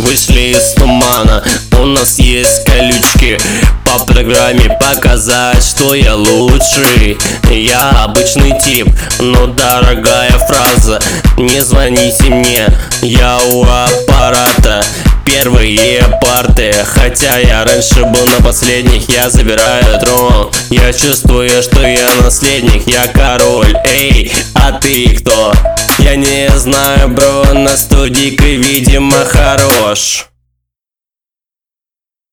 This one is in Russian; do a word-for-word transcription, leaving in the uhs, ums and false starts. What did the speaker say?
вышли из тумана. У нас есть колючки по программе показать, что я лучший. Я обычный тип, но дорогая фраза: не звоните мне, я у аппарата. Первые парты, хотя я раньше был на последних, я забираю трон. Я чувствую, что я наследник, я король. Эй, а ты кто? Я не знаю, бро, на студийке, видимо, хорош.